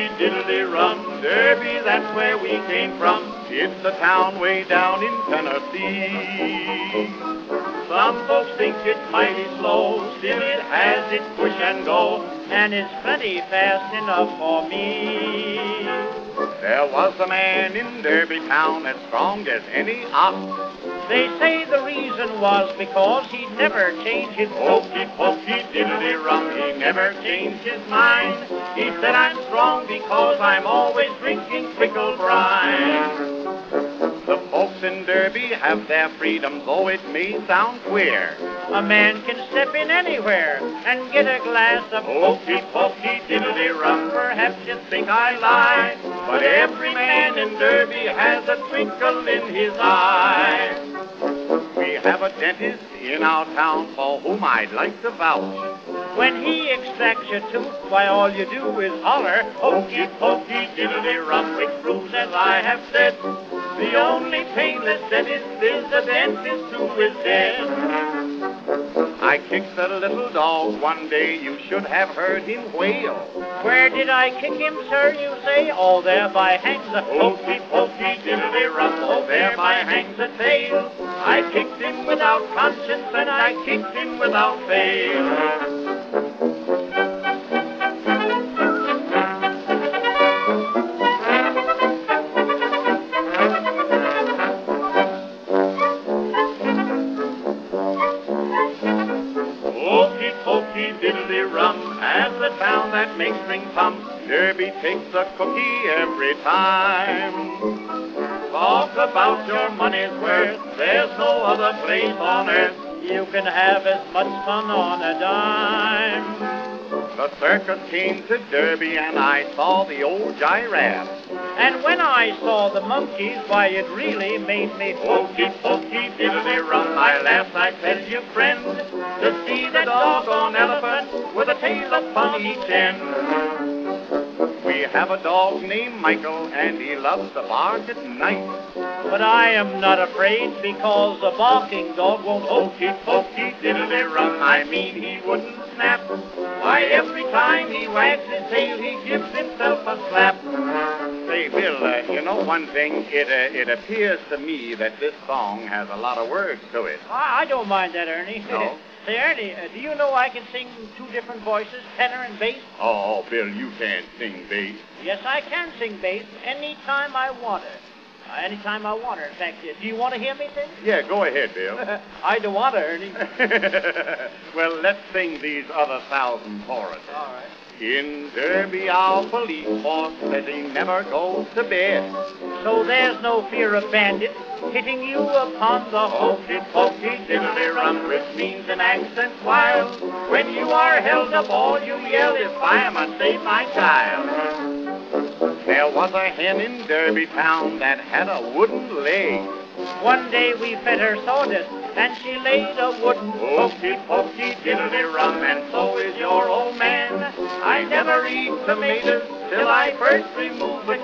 diddly-rum, Derby, that's where we came from. It's a town way down in Tennessee. Some folks think it's mighty slow, still it has its push and go, and it's plenty fast enough for me. There was a man in Derby town as strong as any ox. They say the reason was because he never changed his hokey pokey diddly-rum. He never changed his mind. He said, I'm strong because I'm always drinking pickle brine. The folks in Derby have their freedom, though it may sound queer. A man can step in anywhere and get a glass of hokey pokey diddly-rum. Perhaps you think I lie, but every man in Derby has a twinkle in his eye. We have a dentist in our town for whom I'd like to vouch. When he extracts your tooth, why all you do is holler, hokey pokey diddly-rum, which proves, as I have said, the only painless dentist is the dentist who is dead. I kicked a little dog one day, you should have heard him wail. Where did I kick him, sir, you say? Oh, thereby hangs a hokey pokey diddly-rum, oh, thereby hangs a tail. I kicked him without conscience and I kicked him without fail. Diddly-rum, as the town that makes ring pumps, Derby takes a cookie every time. Talk about your money's worth, there's no other place on earth you can have as much fun on a dime. The circus came to Derby and I saw the old giraffe. And when I saw the monkeys, why, it really made me hokey pokey diddly-rum. I laughed, I tell you, friend, to see that doggone elephant with a tail upon each end. We have a dog named Michael, and he loves to bark at night. But I am not afraid, because a barking dog won't hokey pokey diddly-rum. I mean, he wouldn't snap. Why, every time he wags his tail, he gives himself a slap. Say, Bill, you know one thing, it appears to me that this song has a lot of words to it. I don't mind that, Ernie. No? Say, Ernie, do you know I can sing two different voices, tenor and bass? Oh, Bill, you can't sing bass. Yes, I can sing bass anytime I want it. Anytime I want her. In fact, do you want to hear me sing? Yeah, go ahead, Bill. I do want to, Ernie. Well, let's sing these other 1,000 choruses. All right. In Derby, our police force says he never goes to bed. So there's no fear of bandits hitting you upon the hokey pokey diddly-rum, which means an accent wild. When you are held up, all you yell is, fireman, save my child. There was a hen in Derby town that had a wooden leg. One day we fed her sawdust, and she laid a wooden hokey pokey diddly-rum, and so is your old man. I never eat tomatoes till I first remove the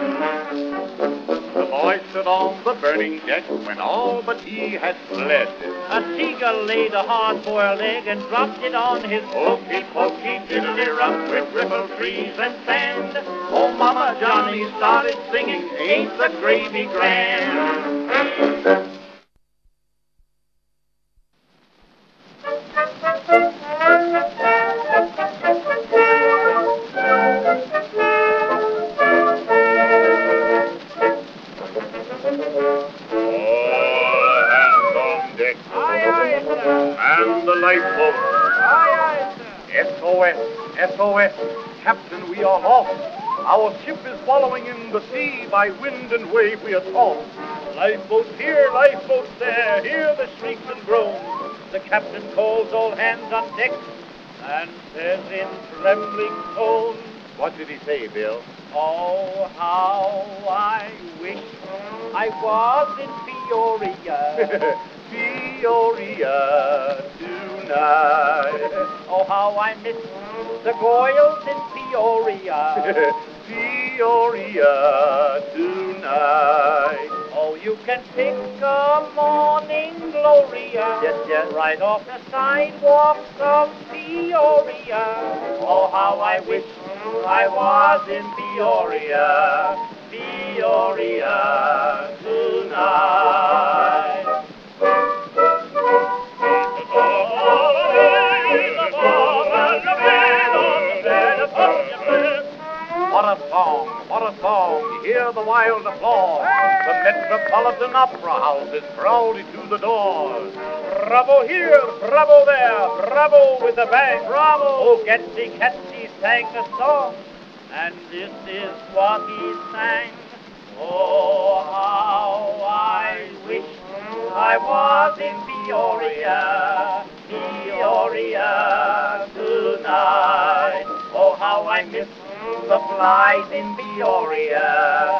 can. The boy stood on the burning deck when all but he had fled. A seagull laid a hard-boiled egg and dropped it on his hokey pokey diddly-rum with rippled trees and sand. Oh, Mama Johnny started singing, ain't the gravy grand? And the lifeboat. Aye, aye, sir. SOS, SOS. Captain, we are lost. Our ship is wallowing in the sea. By wind and wave we are tossed. Lifeboats here, lifeboats there. Hear the shrieks and groans. The captain calls all hands on deck and says in trembling tones, What did he say, Bill? oh, how I wish I was in Peoria. Peoria tonight. Oh, how I miss the Goyles in Peoria. Peoria tonight. Oh, you can pick a morning Gloria. Yes, yes. Right off the sidewalks of Peoria. Oh, how I wish I was in Peoria, Peoria tonight. What a song, what a song. Hear the wild applause. The Metropolitan Opera House is crowded to the doors. Bravo here, bravo there, bravo with a bang. Bravo! Oh, Gatsby Catsby sang a song, and this is what he sang. Oh, how I wish I was in Peoria, Peoria tonight. Oh, how I miss the flies in Peoria,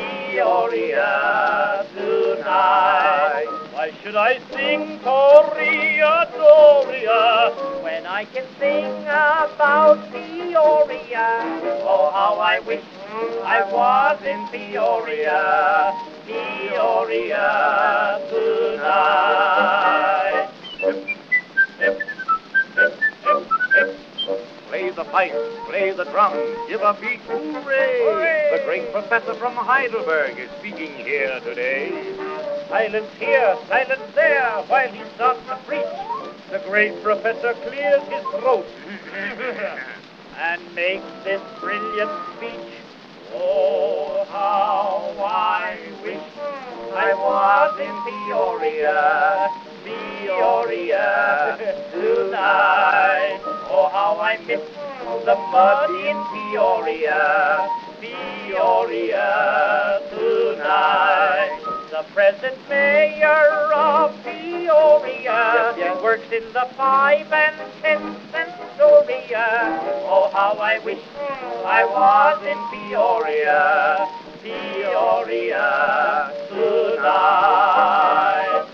Peoria tonight. Why should I sing Toria, Toria, when I can sing about Peoria? Oh, how I wish I was in Peoria, Peoria tonight. Hip, hip, hip, hip. Play the pipe, play the drum, give a beat, hooray! Hooray! The great professor from Heidelberg is speaking here today. Silence here, silence there, while he starts to preach. The great professor clears his throat and makes this brilliant speech. Oh, how I wish I was in Peoria, Peoria tonight. Oh, how I miss the mud in Peoria, Peoria tonight. The present mayor of Peoria works in the 5 and 10 cent Astoria. Oh, how I wish I was in Peoria, Peoria tonight.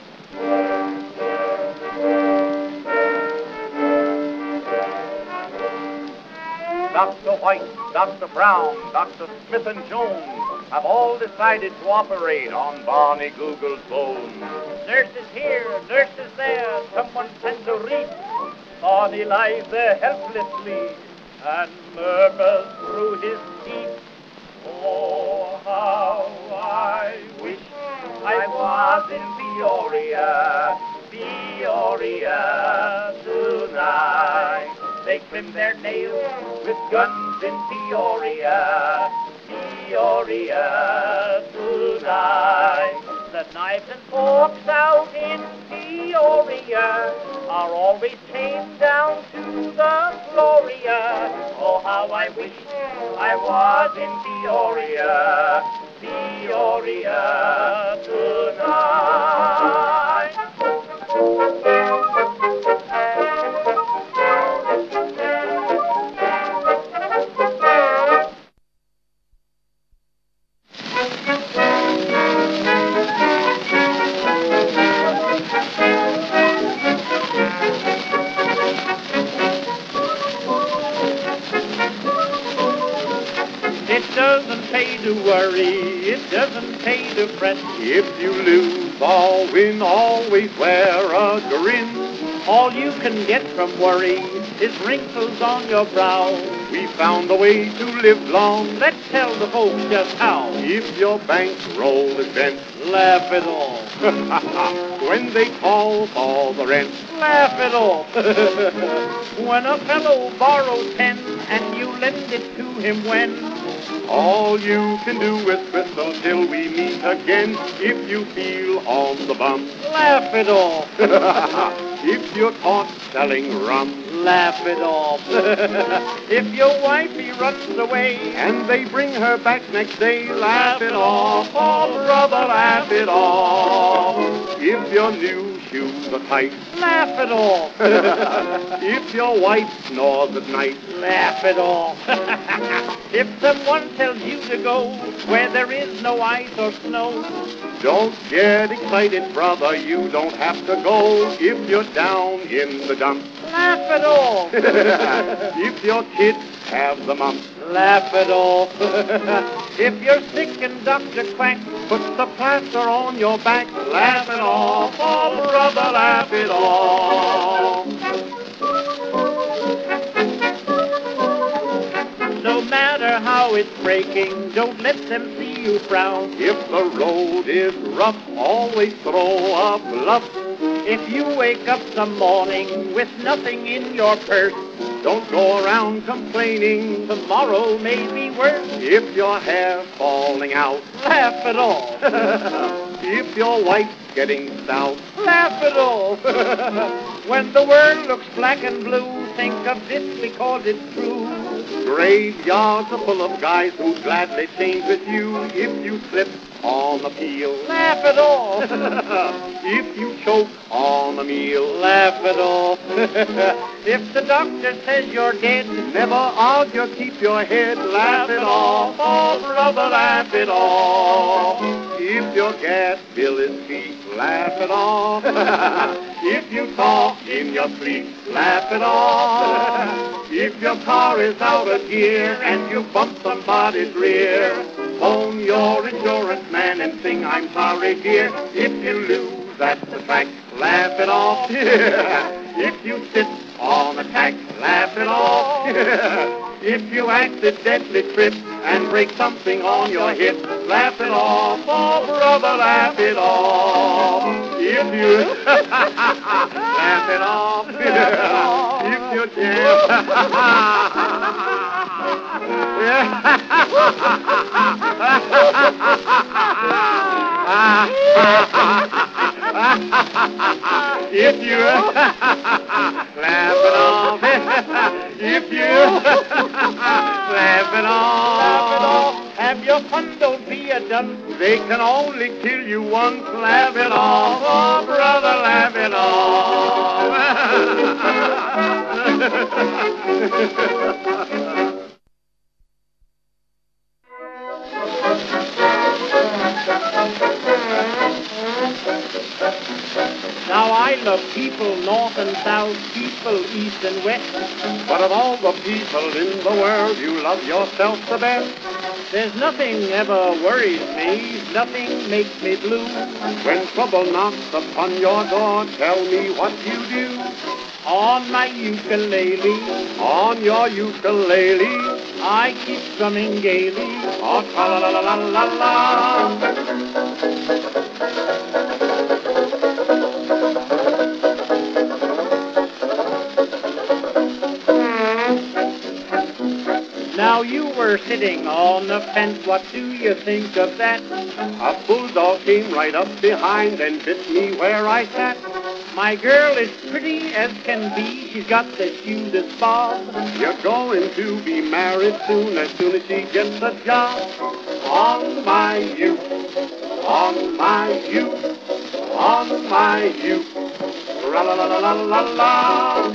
Dr. White, Dr. Brown, Dr. Smith and Jones have all decided to operate on Barney Google's bones. Nurses here, nurses there, someone sends a wreath. Barney lies there helplessly and murmurs through his teeth. Oh, how I wish I was in Peoria, Peoria tonight. They trim their nails with guns in Peoria, Peoria tonight. The knives and forks out in Peoria are always tamed down to the Gloria. Oh, how I wish I was in Peoria, Peoria tonight. It doesn't pay to worry, it doesn't pay to fret. If you lose or win, always wear a grin. All you can get from worry is wrinkles on your brow. We found a way to live long, let's tell the folks just how. If your bankroll is bent, laugh it off. When they call for the rent, laugh it off. When a fellow borrows 10 and you lend it to him when all you can do is whistle till we meet again. If you feel on the bump, laugh it off. If you're caught selling rum, laugh it off. If your wifey runs away and they bring her back next day, laugh it off. Oh, brother, laugh it off. If your new shoes are tight, laugh it off. If your wife snores at night, laugh it off. If someone tells you to go where there is no ice or snow, don't get excited, brother, you don't have to go. If you're down in the dumps, laugh it off. If your kids have the mumps, laugh it off. If you're sick and Dr. Quack puts the plaster on your back, laugh it off. Oh, brother, laugh it off. No how it's breaking. Don't let them see you frown. If the road is rough, always throw a bluff. If you wake up some morning with nothing in your purse, don't go around complaining. Tomorrow may be worse. If your hair's falling out, Laugh it off. if your wife's getting stout, Laugh it off. When the world looks black and blue, think of this because it's true. graveyards are full of guys who'd gladly change with you if you slip on the peel. Laugh it off. If you choke on a meal, Laugh it off. If the doctor says you're dead, never argue, keep your head. Laugh it off, oh brother, laugh it off. If your gas bill is cheap, laugh it off. If you talk in your sleep, laugh it off. If your car is out of gear and you bump somebody's rear, phone your insurance man and sing, I'm sorry dear. If you lose at the track, laugh it off. If you sit on the tack, laugh it off. If you accidentally trip and break something on your hip, laugh it off. Oh, brother, laugh it off. If you laugh it off. If you if you laugh it off, if you laugh it off, have your fun, don't be a dunce. they can only kill you once. Laugh it off, oh brother, laugh it off. Now I love people north and south, people east and west. But of all the people in the world, you love yourself the best. There's nothing ever worries me, nothing makes me blue. When trouble knocks upon your door, tell me what you do. On my ukulele, On your ukulele, I keep strumming gaily. oh tra-la-la-la-la-la. Now you were sitting on the fence, what do you think of that? A bulldog came right up behind and bit me where I sat. My girl is pretty as can be, she's got the cutest bob. You're going to be married soon as she gets a job. On my youth, on my youth, on my youth, tra-la-la-la-la-la-la.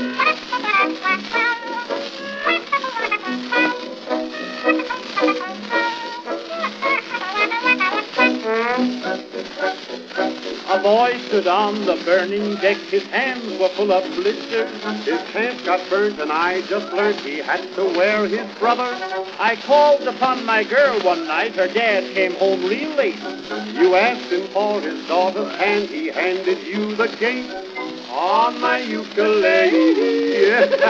A boy stood on the burning deck, his hands were full of blisters. His pants got burnt and I just learned he had to wear his brother. I called upon my girl one night, her dad came home real late. You asked him for his daughter's hand, he handed you the gate. On my ukulele,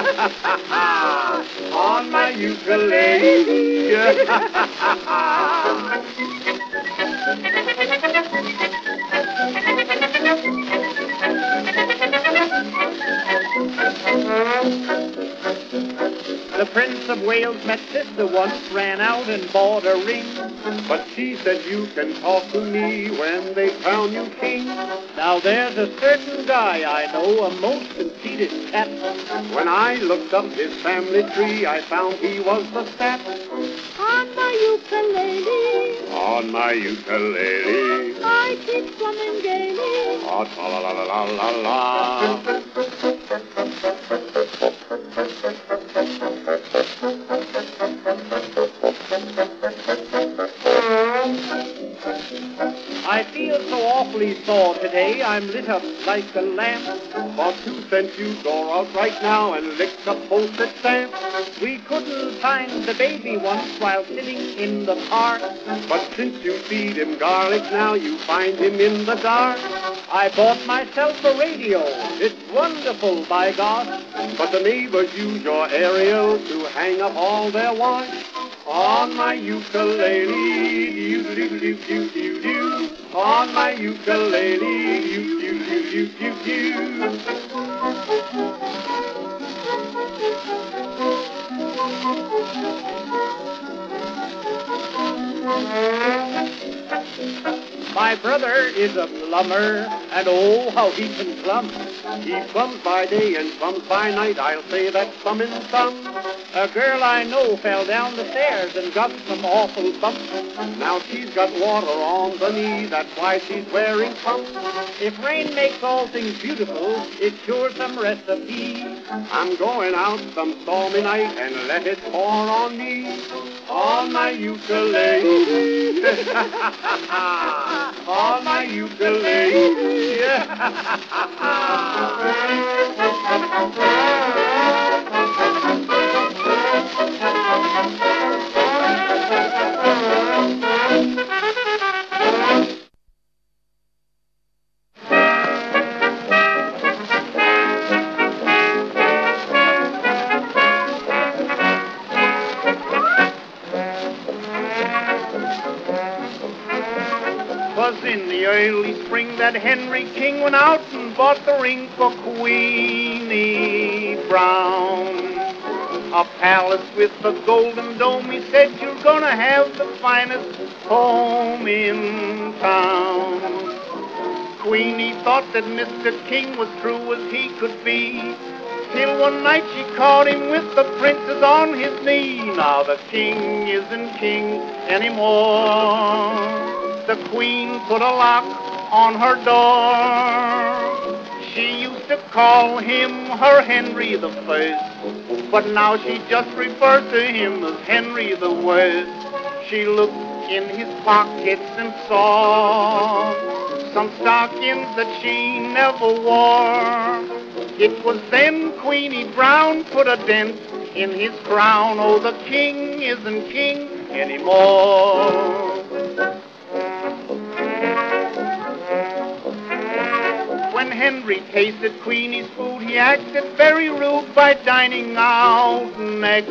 on my ukulele. The Prince of Wales met sister once, ran out and bought a ring. But she said you can talk to me when they crown you king. Now there's a certain guy I know, a most conceited chap. When I looked up his family tree, I found he was the sap. On my ukulele, On my ukulele, I keep strumming gaily. oh tra-la-la-la-la-la. I feel so awfully sore today, I'm lit up like a lamp. For 2 cents you go out right now and lick a postage stamp. We couldn't find the baby once while sitting in the park. But since you feed him garlic now, you find him in the dark. I bought myself a radio, it's wonderful by God. But the neighbors use your aerial to hang up all their wine. On my ukulele, do-do-do-do-do-do. On my ukulele, do-do-do-do-do-do. My brother is a plumber, and oh, how he can plumb. He plums by day and plums by night, I'll say that's some in some. A girl I know fell down the stairs and got some awful bumps. Now she's got water on the knee, that's why she's wearing pumps. If rain makes all things beautiful, it's sure some recipe. I'm going out some stormy night and let it pour on me. On my ukulele. On my ukulele. Was in the early spring that Henry King went out and bought the ring for Queenie Brown. A palace with a golden dome, he said, you're gonna have the finest home in town. Queenie thought that Mr. King was true as he could be, till one night she caught him with the princess on his knee. Now the king isn't king anymore. The queen put a lock on her door. She used to call him her Henry the First, but now she just refers to him as Henry the Worst. She looked in his pockets and saw some stockings that she never wore. It was then Queenie Brown put a dent in his crown. Oh, the king isn't king anymore. When Henry tasted Queenie's food, he acted very rude by dining out next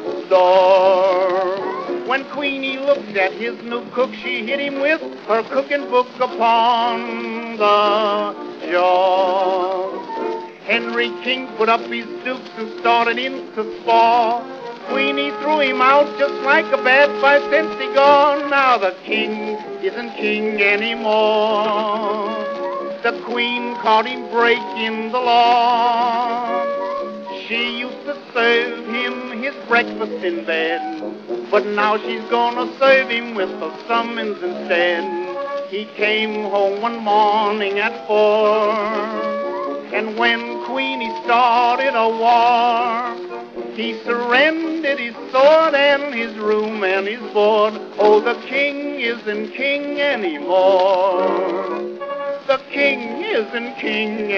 door. When Queenie looked at his new cook, she hit him with her cooking book upon the jaw. Henry King put up his dukes and started in to spar. Queenie threw him out just like a bad 5-cent cigar. Now the king isn't king anymore. The queen caught him breaking the law. She used to serve him his breakfast in bed, but now she's gonna serve him with a summons instead. He came home one morning at 4, and when Queenie started a war, he surrendered his sword and his room and his board. Oh, the king isn't king anymore. The king isn't king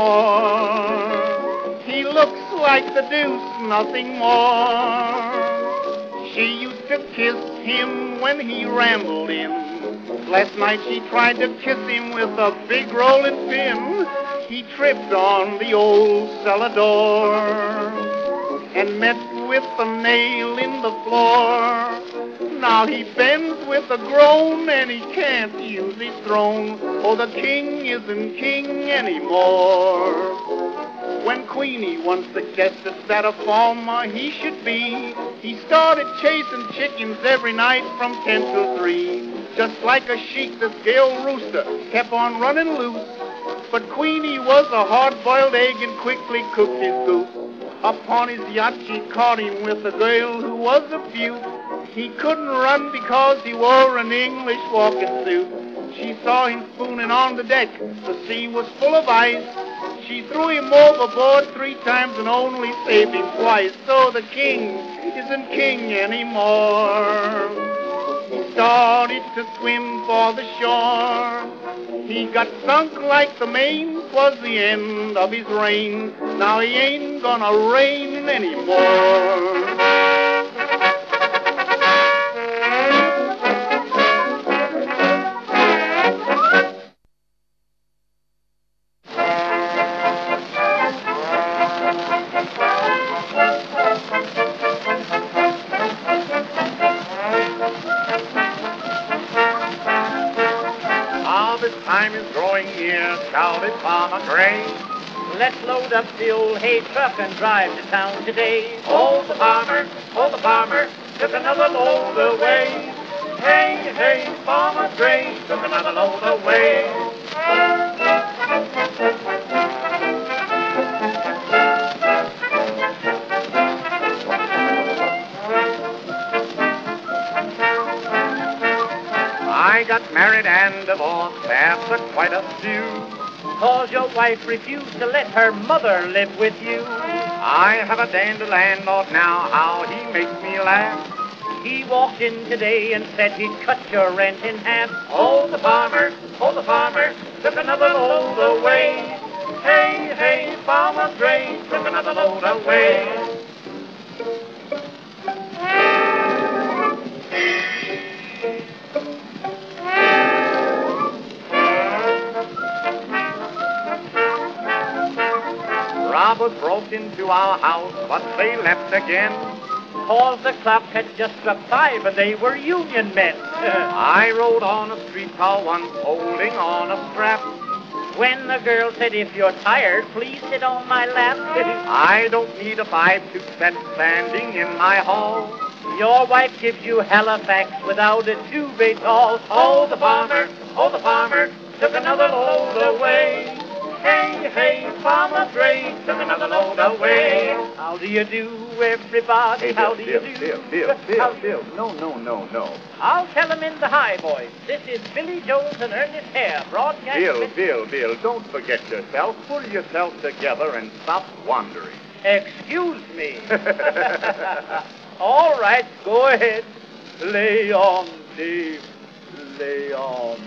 anymore. He looks like the deuce, nothing more. She used to kiss him when he rambled in. Last night she tried to kiss him with a big rolling pin. He tripped on the old cellar door and met with a nail in the floor. Now he bends with a groan and he can't use his throne. Oh, the king isn't king anymore. When Queenie once suggested that a farmer he should be, he started chasing chickens every night from 10 till 3. Just like a sheep, this gay rooster kept on running loose. But Queenie was a hard-boiled egg and quickly cooked his goose. Upon his yacht she caught him with a girl who was a beaut. He couldn't run because he wore an English walking suit. She saw him spooning on the deck. The sea was full of ice. She threw him overboard 3 times and only saved him twice. So the king isn't king anymore. He started to swim for the shore. He got sunk like the main. 'Twas the end of his reign. Now he ain't gonna reign anymore. harvest time is growing near, shouted Farmer Gray. Let's load up the old hay truck and drive to town today. Oh, the farmer, took another load away. Hey, hey, Farmer Gray, took another load away. I got married and divorced after quite a few. 'Cause your wife refused to let her mother live with you. I have a dandy landlord now, how he makes me laugh. He walked in today and said he'd cut your rent in half. Oh, the farmer, took another load away. Hey, hey, Farmer Gray, took another load away. Robbers broke into our house, but they left again. 'Cause the clock had just struck 5 and they were union men. I rode on a streetcar once, holding on a strap. When the girl said, if you're tired, please sit on my lap. I don't need a 5-2 set standing in my hall. Your wife gives you Halifax without a duvet at all. Oh, the farmer, took another load away. Hey, hey, Farmer Gray, took another load away. How do you do, everybody? Hey, How do you do? Bill. No. I'll tell 'em in the high voice. This is Billy Jones and Ernest Hare, broadcasting. Bill, don't forget yourself. Pull yourself together and stop wandering. Excuse me. All right, go ahead. Lay on, Dave. Lay on.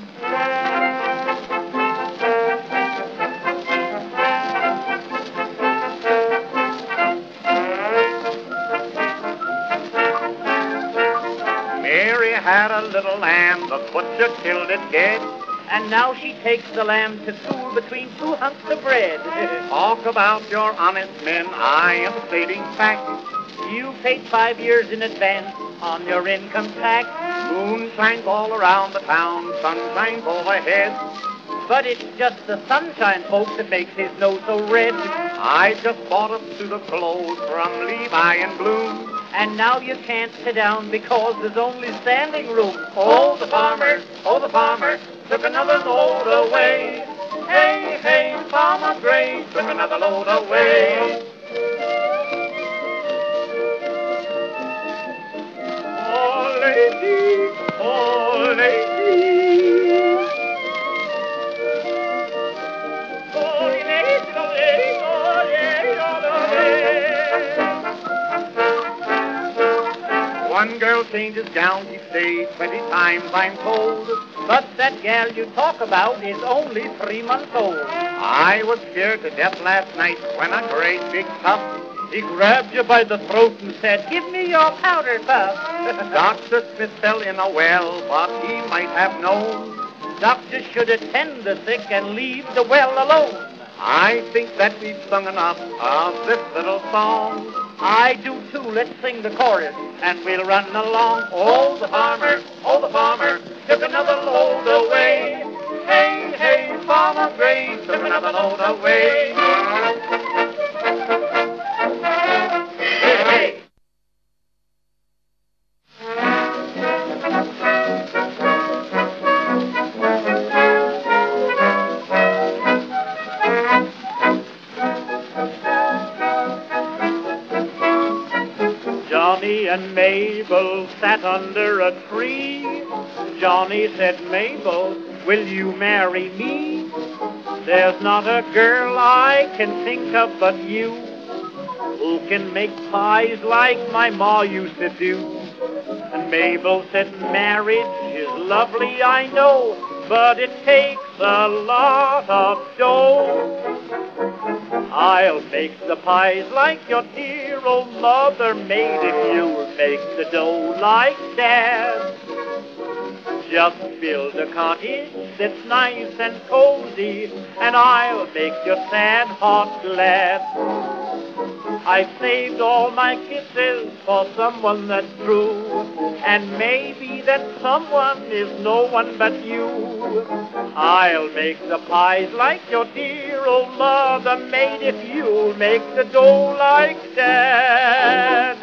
Mary had a little lamb, the butcher killed it dead. And now she takes the lamb to school between 2 hunks of bread. Talk about your honest men, I am stating facts. You paid 5 years in advance on your income tax. Moon shines all around the town, sun shines overhead. But it's just the sunshine, folks, that makes his nose so red. I just bought a suit of clothes from Levi and Bloom. And now you can't sit down because there's only standing room. Oh, the farmer, took another load away. Hey, hey, Farmer Gray, took another load away. Oh, lady, oh, lady. Oh, lady, oh, lady, oh, lady, oh, lady. One girl changes gowns each day, 20 times I'm told. But that gal you talk about is only 3 months old. I was scared to death last night when a great big pup, he grabbed you by the throat and said, give me your powder puff. Dr. Smith fell in a well, but he might have known. Doctors should attend the sick and leave the well alone. I think that we've sung enough of this little song. I do too. Let's sing the chorus and we'll run along. Oh, the farmer, took another load away. Hey, hey, Farmer Gray, took another load away. Hey, hey. Johnny and Mabel sat under a tree. Johnny said, Mabel, will you marry me? There's not a girl I can think of but you, who can make pies like my ma used to do. And Mabel said, marriage is lovely, I know, but it takes a lot of dough. I'll make the pies like your dear old mother made if you'll make the dough like Dad. Just build a cottage that's nice and cozy, and I'll make your sad heart glad. I've saved all my kisses for someone that's true. and maybe that someone is no one but you. I'll make the pies like your dear old mother made if you'll make the dough like Dad.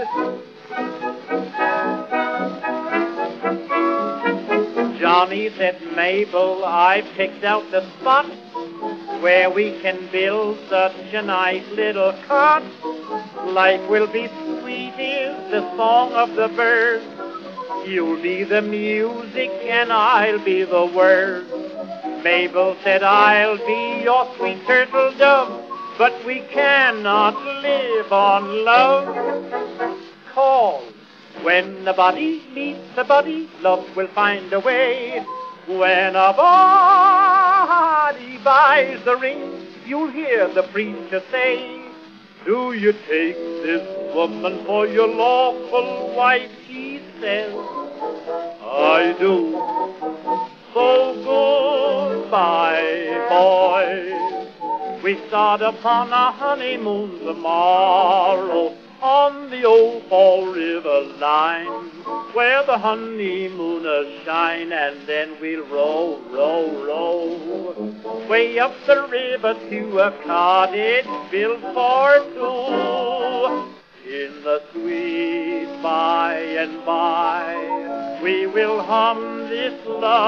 Johnny said, Mabel, I picked out the spot where we can build such a nice little cot. Life will be sweet is the song of the birds. You'll be the music and I'll be the words. Mabel said, I'll be your sweet turtle dove, but we cannot live on love. Call. When a body meets a body, love will find a way. When a body buys the ring, you'll hear the preacher say, do you take this woman for your lawful wife? He says, I do. So goodbye, boy. We start upon our honeymoon tomorrow on the old Fall River line, where the honeymooners shine, and then we'll row, row, row, way up the river to a cottage built for two. In the sweet by and by, we will hum this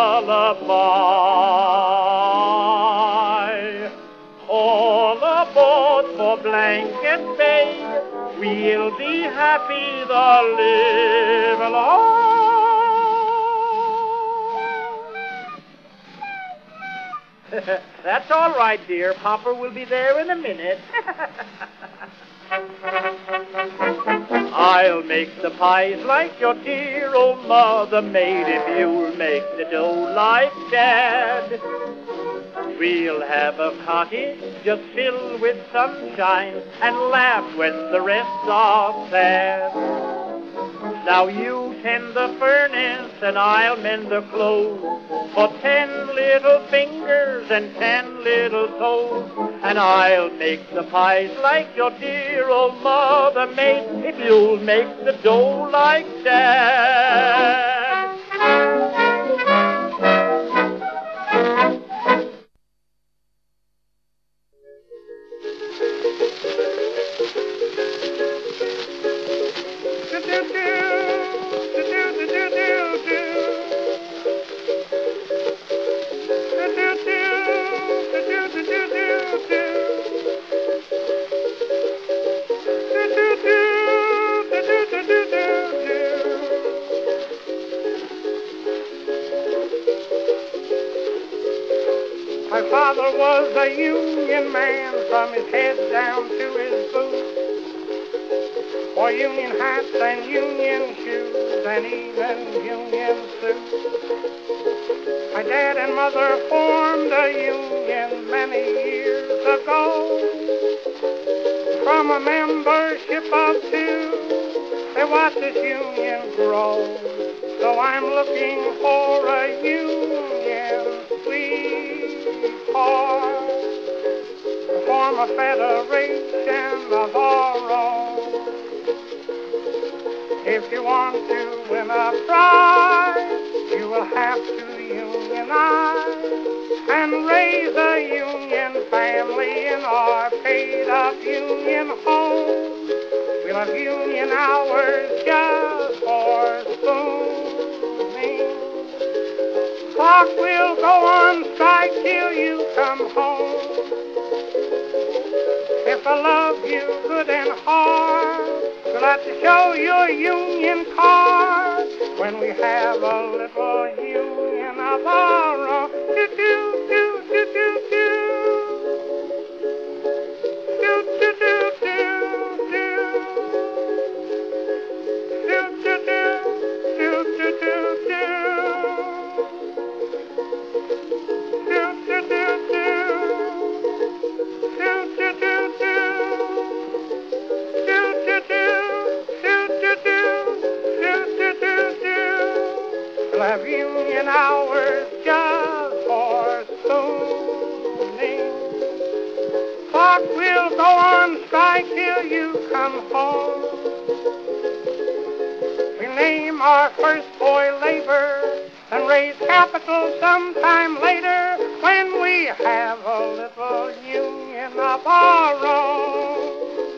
lullaby. All aboard for Blanket Bay, we'll be happy the live long. That's all right, dear. Papa will be there in a minute. I'll make the pies like your dear old mother made if you'll make the dough like Dad. We'll have a cottage just filled with sunshine and laugh when the rest are sad. Now you tend the furnace and I'll mend the clothes for 10 little fingers and 10 little toes. And I'll make the pies like your dear old mother made if you'll make the dough like Dad. My father was a Union man from his head down to his boots, wore Union hats and Union shoes and even Union suits. My dad and mother formed a union many years ago. From a membership of 2, they watched this union grow. So I'm looking for a union sweetheart to form a federation of our own. If you want to win a prize, you will have to unionize and raise a union family in our paid-up union home. We'll have union hours just for spooning. Clock will go on strike till you come home. If I love you good and hard, you'll have to show your union card when we have a little union of our own. Do, do, do, do, do, do. Do, do, do, do, do. Do, do, do, do, do, do, do. Do, do, do, do. Do, do, do, do. Do, do, do. Do, do, do. Do, do, do, do. We'll have union hours just for spooning. Clock will go on strike till you come home. We'll name our first boy labor and raise capital sometime later when we have a little union of our own.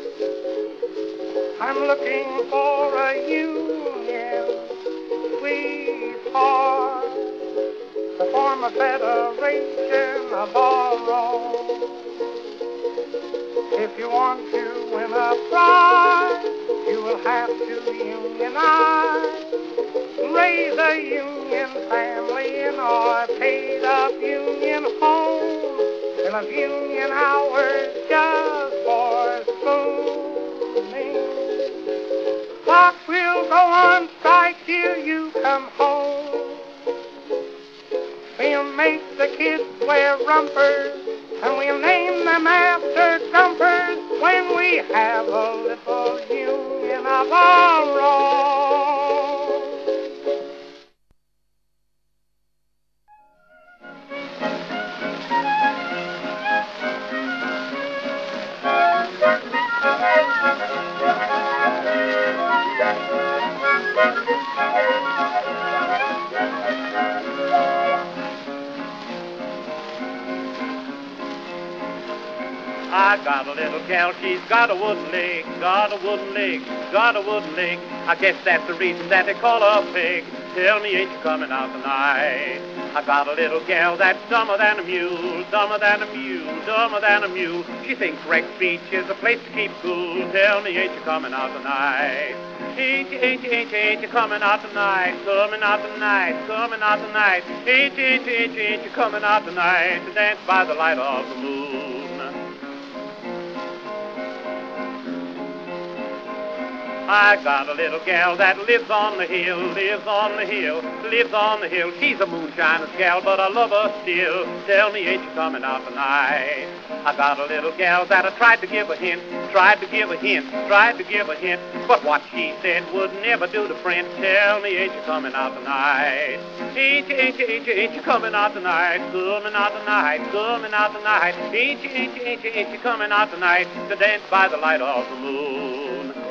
I'm looking for a union, sweetheart, to form a federation of our own. If you want to win a prize, you will have to unionize. Raise a union family in our paid-up union home. Fill up union hours just for spooning. Clock will go on strike till you come home. We'll make the kids wear rompers, and we'll name them after dumpers when we have a little union of our own. I got a little gal, she's got a wooden leg, got a wooden leg, got a wooden leg. I guess that's the reason that they call her pig. Tell me, ain't you coming out tonight? I got a little gal that's dumber than a mule, dumber than a mule, dumber than a mule. She thinks Rex Beach is a place to keep cool. Tell me, ain't you coming out tonight? Ain't you coming out tonight? Coming out tonight, coming out tonight. Ain't you coming out tonight to dance by the light of the moon? I got a little gal that lives on the hill, lives on the hill, lives on the hill. She's a moonshiner's gal, but I love her still. Tell me, ain't you coming out tonight? I got a little gal that I tried to give a hint, tried to give a hint, tried to give a hint. But what she said would never do to print. Tell me, ain't you coming out tonight? Ain't you coming out tonight? Coming out tonight, coming out tonight. Ain't you coming out tonight to dance by the light of the moon?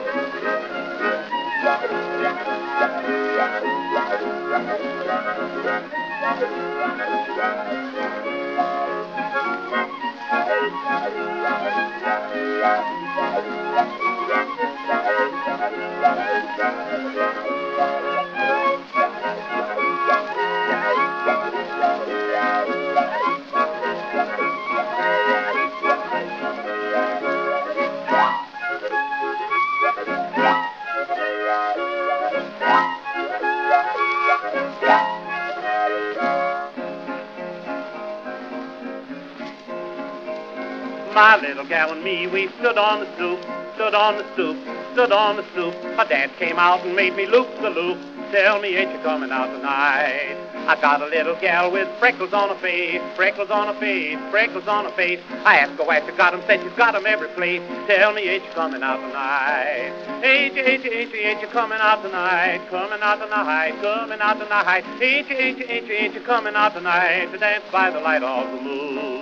My little gal and me, we stood on the stoop, stood on the stoop, stood on the stoop. My dad came out and made me loop the loop. Tell me, ain't you coming out tonight? I got a little gal with freckles on her face, freckles on her face, freckles on her face. I asked her where she got 'em, said she's got 'em every place. Tell me, ain't you coming out tonight? Ain't you coming out tonight? Coming out tonight, coming out tonight. Ain't you coming out tonight to dance by the light of the moon?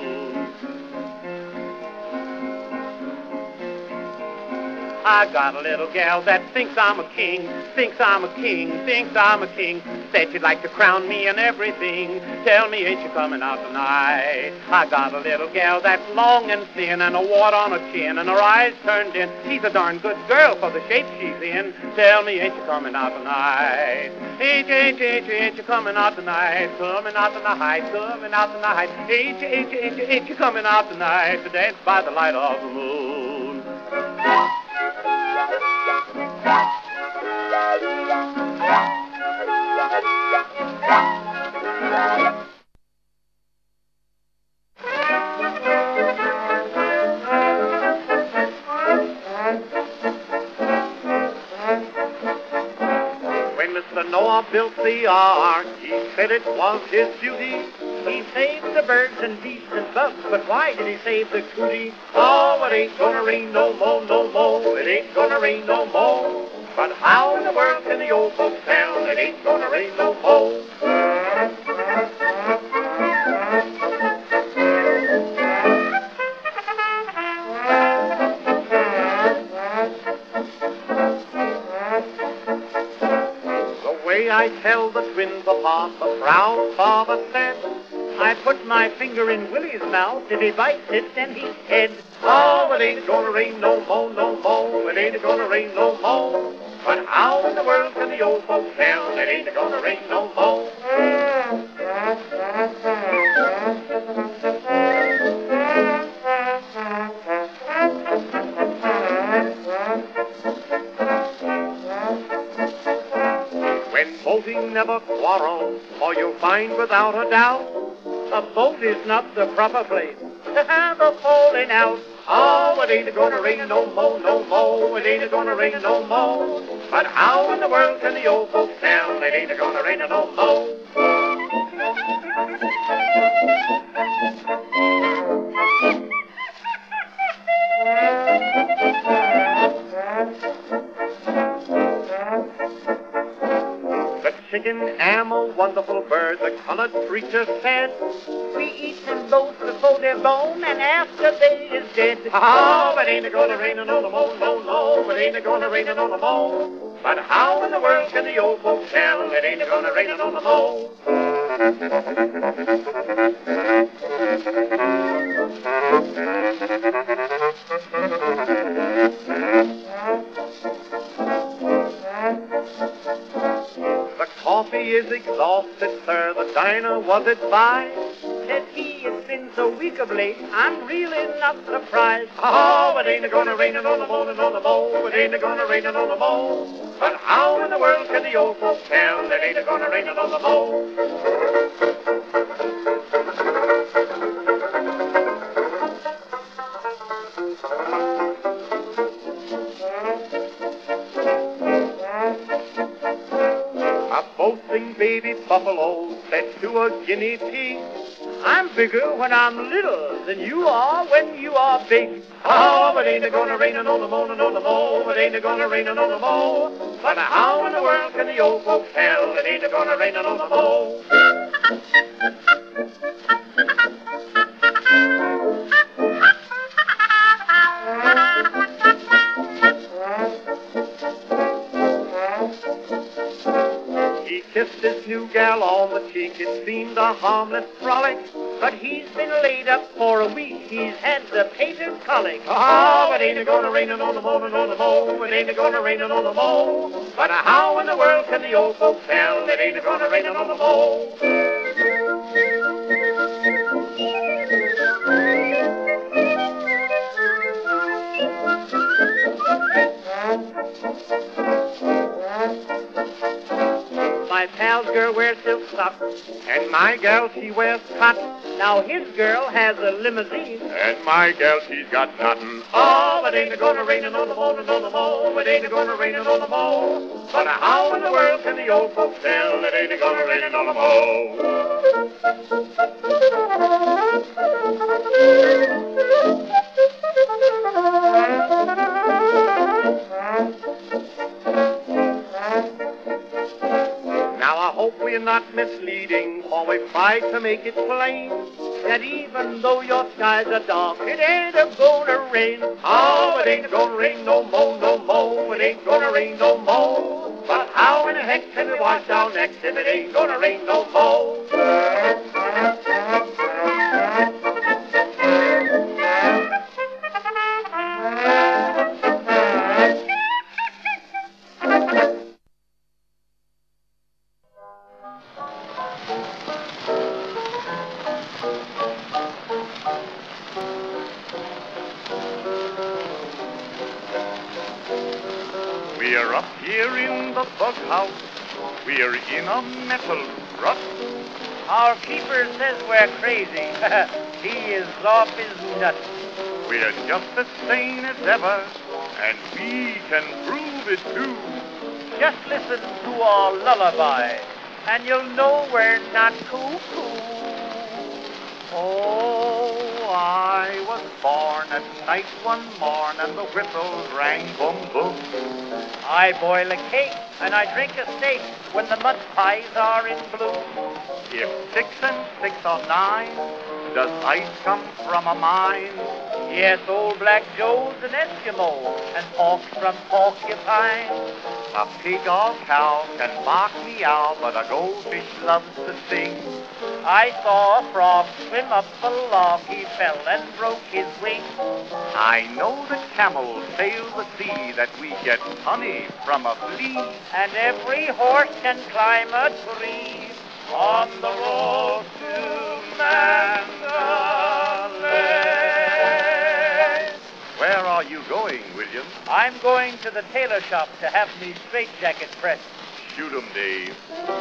I got a little gal that thinks I'm a king, thinks I'm a king, thinks I'm a king. Said she'd like to crown me and everything. Tell me, ain't you coming out tonight? I got a little gal that's long and thin and a wart on her chin and her eyes turned in. She's a darn good girl for the shape she's in. Tell me, ain't you coming out tonight? Ain't you coming out tonight? Coming out tonight, coming out tonight. Ain't you coming out tonight to dance by the light of the moon? When Mr. Noah built the ark, he said it was his duty. He saved the birds and beasts and bugs, but why did he save the cootie? Oh, it ain't gonna rain no more, no more. It ain't gonna rain no more. But how in the world can the old folks tell it ain't gonna rain no more? tell the twins apart, the proud father said, I put my finger in Willie's mouth. If he bites it, then he's dead. oh, it ain't gonna rain no more, no more. It ain't gonna rain no more. But how in the world can the old folks tell it ain't gonna rain no more? When boating never quarrel, for you'll find without a doubt, A boat is not the proper place to have a falling out. oh, it ain't gonna rain no more, no more. It ain't gonna rain no more. But how in the world can the old folks tell it ain't gonna rain no more? The chicken am a wonderful bird, the colored preacher said. We eat them both before they're born, and after they is dead. Oh, it ain't gonna rain no more, no, no. It ain't gonna rain no more. But how in the world can the old folks tell it ain't gonna rain no more? The coffee is exhausted, sir, the diner was advised. Said he, it's been so weak of late, I'm really not surprised. Oh, it ain't gonna rain no more, no more. It ain't gonna rain no more. But how in the world can the old folks tell it ain't gonna rain no more? A boasting baby buffalo said to a guinea pig, I'm bigger when I'm little than you are when you are big. oh, it ain't gonna rain no more, no more. It ain't gonna rain no more. But how in the world can the old folks tell it ain't gonna rain no more? He kissed his new gal on the cheek, it seemed a harmless frolic. But he's been laid up for a week. He's had the patent colic. Oh, it ain't gonna rain no more, no more. It ain't gonna rain no more. But how in the world can the old folks tell it ain't gonna rain no more? My pal's girl wears silk socks. And my gal, she wears cotton. Now his girl has a limousine. And my gal, she's got nothing. Oh, it ain't gonna rain no more, no more. It ain't gonna rain no more. But how in the world can the old folks tell it ain't gonna rain no more? Now I hope we're not misleading, for we try to make it plain That even though your skies are dark, it ain't a gonna rain. oh, it ain't gonna rain no more, no more. It ain't gonna rain no more. But how in the heck can we wash our necks if it ain't gonna rain no more? We're up here in the bug house. We're in a metal rut. Our keeper says we're crazy. He is off his nut. We're just as sane as ever, and we can prove it too. Just listen to our lullaby, and you'll know we're not cuckoo. Oh, I was born at night one morn, and the whistles rang boom boom. I boil a cake, and I drink a steak when the mud pies are in bloom. If 6 and 6 are 9, does ice come from a mine? Yes, old Black Joe's an Eskimo, and Hawk's from Porcupine. A pig or cow can bark meow, but a goldfish loves to sing. I saw a frog swim up a log, he fell and broke his wing. I know that camels sail the sea, that we get honey from a flea. And every horse can climb a tree on the road to Mandalay. Where are you going, William? I'm going to the tailor shop to have me straitjacket pressed. Shoot 'em, Dave.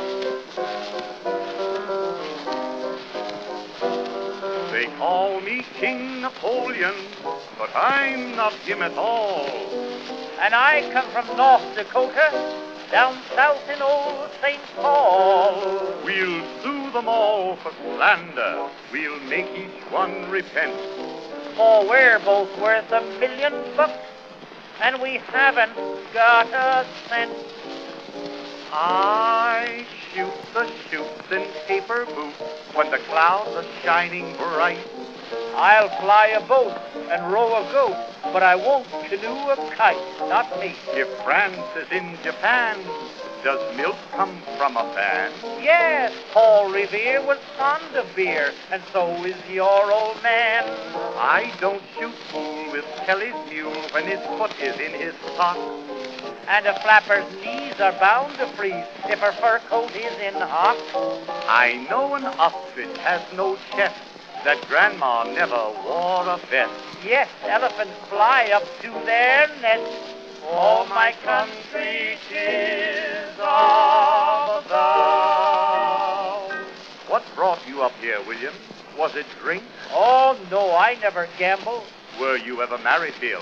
They call me King Napoleon, but I'm not him at all. And I come from North Dakota, down south in old St. Paul. We'll sue them all for slander. We'll make each one repent. For we're both worth $1 million, and we haven't got a cent. I shoot the chutes in paper boots when the clouds are shining bright. I'll fly a boat and row a goat, but I won't canoe a kite, not me. If France is in Japan, does milk come from a fan? Yes, Paul Revere was fond of beer, and so is your old man. I don't shoot fool with Kelly's mule when his foot is in his sock. And a flapper's knees are bound to freeze if her fur coat is in hock. I know an ostrich has no chest, that grandma never wore a vest. Yes, elephants fly up to their nests. Oh, my country, 'tis of thou. What brought you up here, William? Was it drink? Oh, no, I never gamble. Were you ever married, Bill?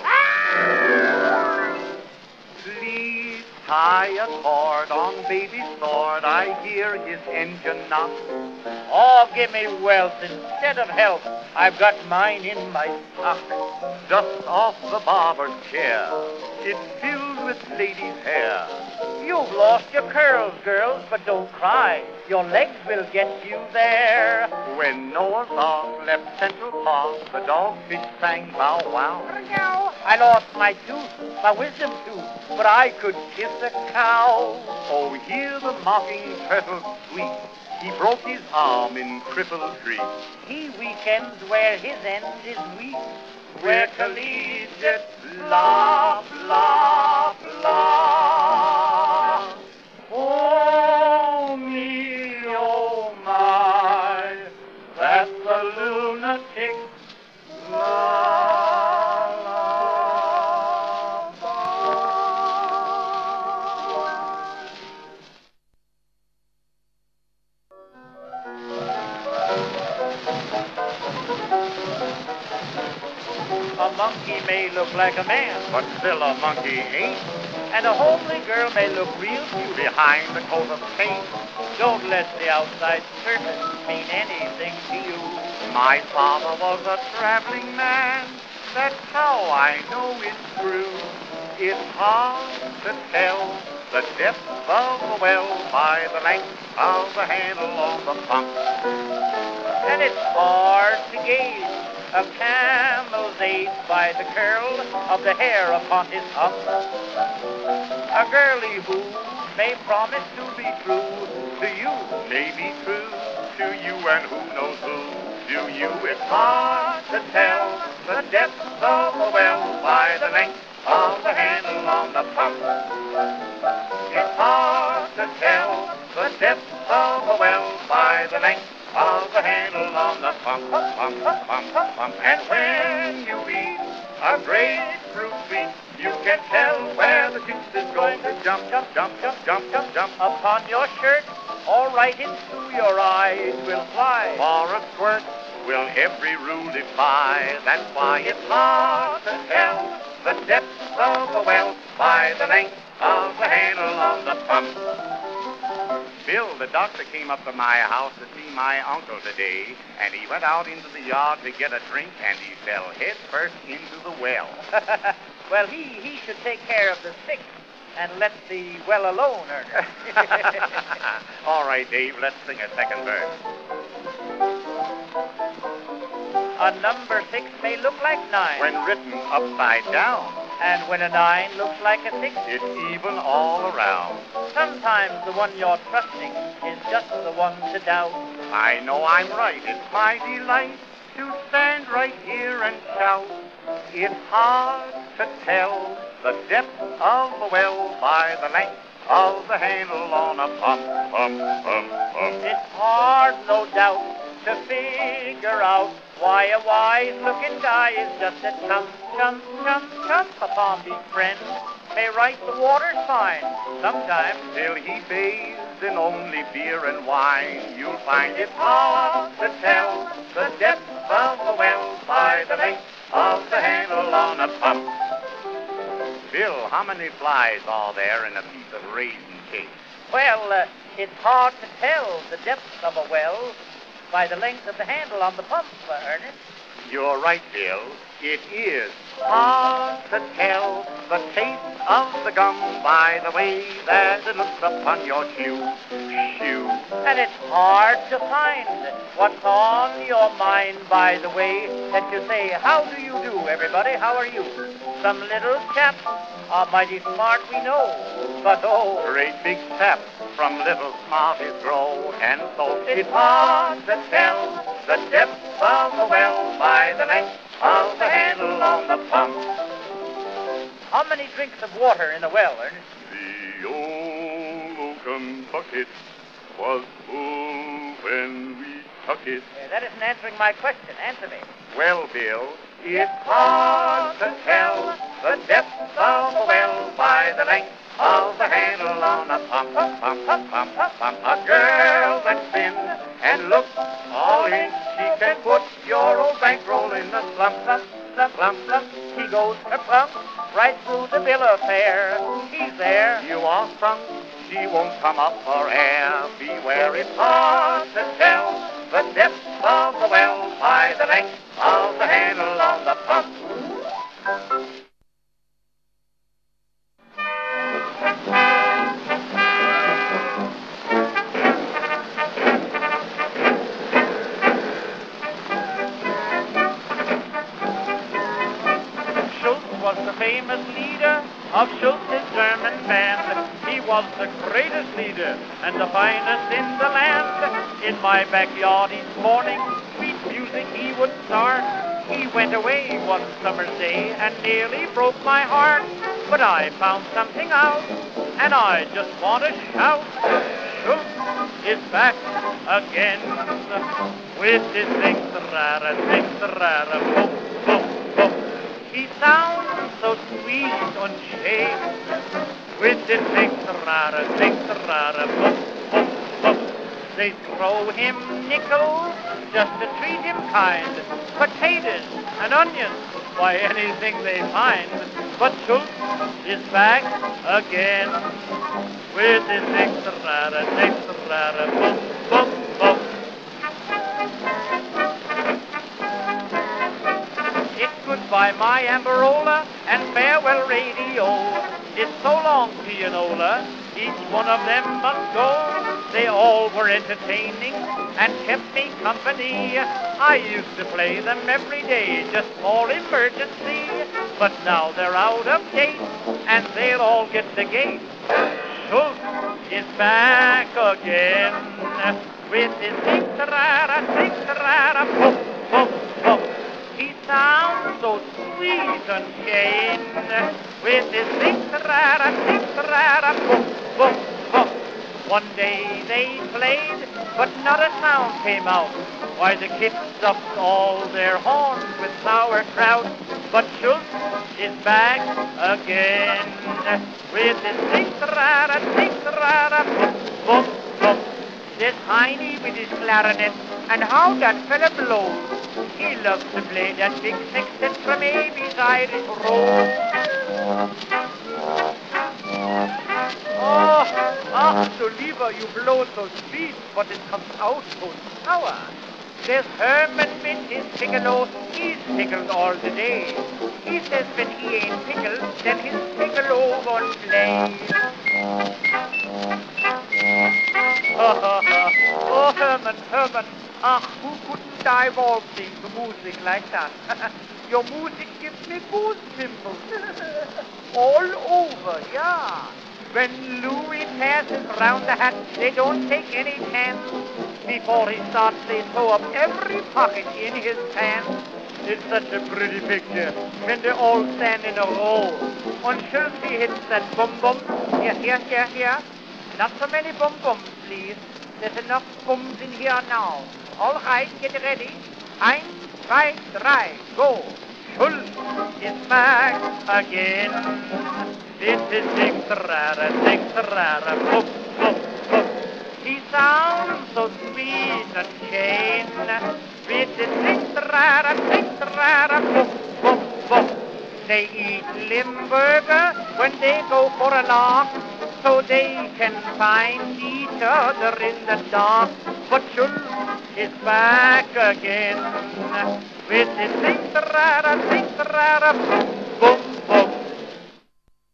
Please tie a cord on baby's sword. I hear his engine knock. Oh, give me wealth instead of health. I've got mine in my sock. Dust off the barber's chair. It's filled with ladies' hair. You've lost your curls, girls, but don't cry. Your legs will get you there. When Noah's Ark left Central Park, the dogfish sang bow wow. I lost my tooth, my wisdom tooth, but I could kiss a cow. Oh, hear the mocking turtle squeak. He broke his arm in Cripple Creek. He weekends where his end is weak. Where collegiate blah, blah, blah. Oh, me, oh, my, that's a lunatic. La, la, A monkey may look like a man, But still a monkey ain't and a homely girl may look real cute. behind the coat of paint. Don't let the outside surface mean anything to you. My father was a traveling man. That's how I know it's true. It's hard to tell the depth of the well by the length of the handle on the pump. And it's hard to gauge a camel's age by the curl of the hair upon his hump. A girlie who may promise to be true to you May be true to you and who knows who. To you it's hard to tell the depth of the well by the length of the handle on the pump. It's hard to tell the depth of the well by the length of the handle on the pump, pump, pump, pump. And when you eat a grapefruit sweet, you can tell where the juice is going to jump, jump, jump, jump, jump, jump, jump. upon your shirt or right into your eyes will fly. For a squirt will every rule defy. That's why it's hard to tell the depth of the well by the length of the handle on the pump. Bill, the doctor came up to my house to see my uncle today, and he went out into the yard to get a drink, and he fell head first into the well. Well, he should take care of the sick and let the well alone, Ernest. All right, Dave, let's sing a second verse. A number 6 may look like 9. when written upside down. And when a 9 looks like a 6, It's even all around. sometimes the one you're trusting is just the one to doubt. I know I'm right. It's my delight to stand right here and shout. It's hard to tell the depth of a well by the length of the handle on a pump, pump, pump, pump. It's hard, no doubt, to figure out why a wise-looking guy is just a chump, chump, chump, chump. A Palm Beach friend may write the water's fine sometimes. Till he bathes in only beer and wine, you'll find it hard to tell the depth of a well by the length of the handle on a pump. Bill, how many flies are there in a piece of raisin cake? Well, it's hard to tell the depth of a well by the length of the handle on the pump, Ernest. You're right, Bill. It is hard to tell the taste of the gum by the way that it looks upon your shoe. And it's hard to find what's on your mind by the way that you say, how do you do, everybody? How are you? Some little chaps are mighty smart, we know, but oh, Great big sap from little smarties grow, and so it's hard to tell the depth of a well by the length of the handle on the pump. how many drinks of water in a well, Ernest? The old oakum bucket was full when we took it. That isn't answering my question. Answer me. Well, Bill, it's hard to tell the depth of a well by the length of the handle on a pump, pump, pump, pump, pump, pump, pump. A girl that's thin and looks all in, she can put your old bankroll in a slump, slump, slump, slump, slump. He goes plump right through the bill of fare. He's there. You are sunk, she won't come up for air. Beware, it's hard to tell the depth of the well by the length of the handle on the pump. Schultz was the famous leader of Schultz's German band. He was the greatest leader and the finest in the land. In my backyard each morning, sweet music he would start. He went away one summer's day and nearly broke my heart. But I found something out, and I just want to shout. Schultz is back again with his sing-rara, boom, boom, boom. He sounds so sweet and shame with his sing-rara, boom, boom, boom. They throw him nickels just to treat him kind. Potatoes and onions, why anything they find. But Schultz is back again with his sing-rara, boom, boom, boom. It's goodbye, my Amarola, and farewell, radio. It's so long, pianola, each one of them must go. They all were entertaining and kept me company. I used to play them every day just for emergency. But now they're out of date and they'll all get the gate. Schultz is back again with his sing-rara, boom, boom, boom. He sounds so sweet and keen with his sing-rara, boom, boom, boom. One day they played, but not a sound came out. Why, the kids stuffed all their horns with sauerkraut. But Schultz is back again with his sing-rara, boom, boom, boom. There's Heine with his clarinet, and how that fella blows. He loves to play that big sextet from Abbey's Irish Rose. So lieber, you blow so sweet, but it comes out so sour. There's Herman with his piccolo, he's pickled all the day. He says when he ain't pickled, then his piccolo won't play. Oh, Herman, Ach, who couldn't die waltzing to music like that? Your music gives me goose pimples. All over, yeah. When Louis passes round the hat, they don't take any chance. Before he starts, they throw up every pocket in his pants. It's such a pretty picture when they all stand in a row. Until she hits that bum-bum. Here. Not so many bum-bums, please. There's enough bums in here now. All right, get ready. 1, 2, 3, go. Schulz is back again. This is Six-Rara, boop, boop, boop. He sounds so sweet and chain. This is Six-Rara, boop, boop, boop. They eat Limburger when they go for a lark, so they can find each other in the dark. But Schulz is back again with his Six-Rara, boom, boom.